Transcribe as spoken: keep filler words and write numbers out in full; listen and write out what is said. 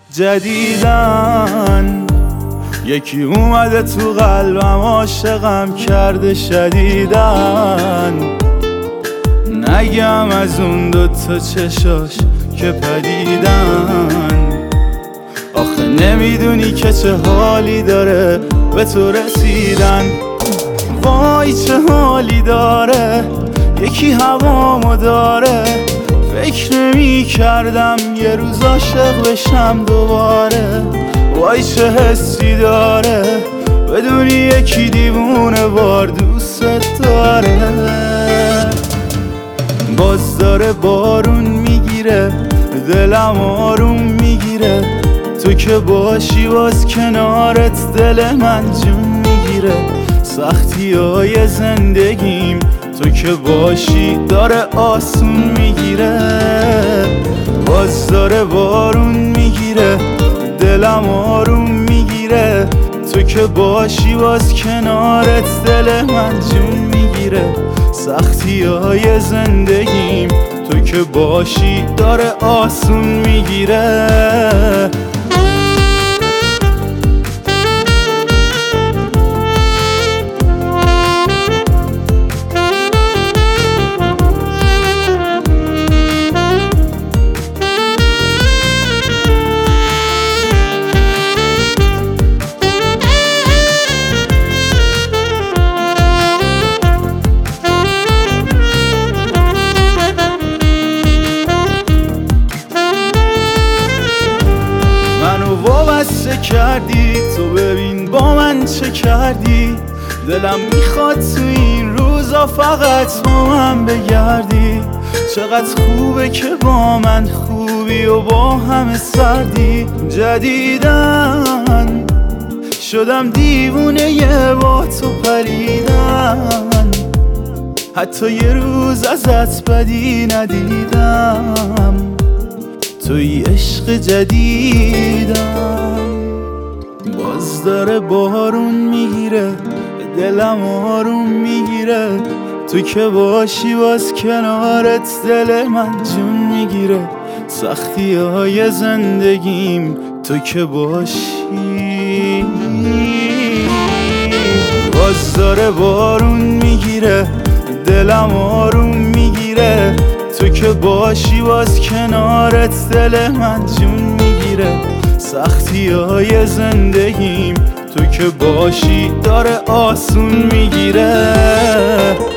جدیدن یکی اومده تو قلبم عاشقم کرده شدیدن. نگم از اون دوتا چشاش که پدیدن. آخه نمیدونی که چه حالی داره به تو رسیدن. وای چه حالی داره یکی هوامو داره. فکر نمی کردم یه روز عاشق بشم دوباره. وای چه حسی داره بدونی یکی دیوونه وار دوست داره. باز داره بارون میگیره دلم آروم میگیره. تو که باشی باز کنارت دل من جون میگیره. سختی های زندگیم تو که باشی داره آسون میگیره. باز داره بارون میگیره دلم آروم میگیره. تو که باشی باز کنارت دل من جون میگیره. سختی های زندگیم تو که باشی داره آسون میگیره. وابسته کردی تو ببین با من چه کردی. دلم میخواد تو این روزا فقط با من بگردی. چقدر خوبه که با من خوبی و با همه سردی. جدیدن شدم دیوونه یه با تو پریدن. حتی یه روز ازت بدی ندیدم. توی عشق جدیدم. باز داره بارون میگیره دلم آروم میگیره. تو که باشی باز کنارت دل من جون میگیره. سختی های زندگیم تو که باشی. باز داره بارون میگیره دلم آروم میگیره. تو که باشی باز کنارت دل من جون میگیره. سختی های زندگیم تو که باشی داره آسون میگیره.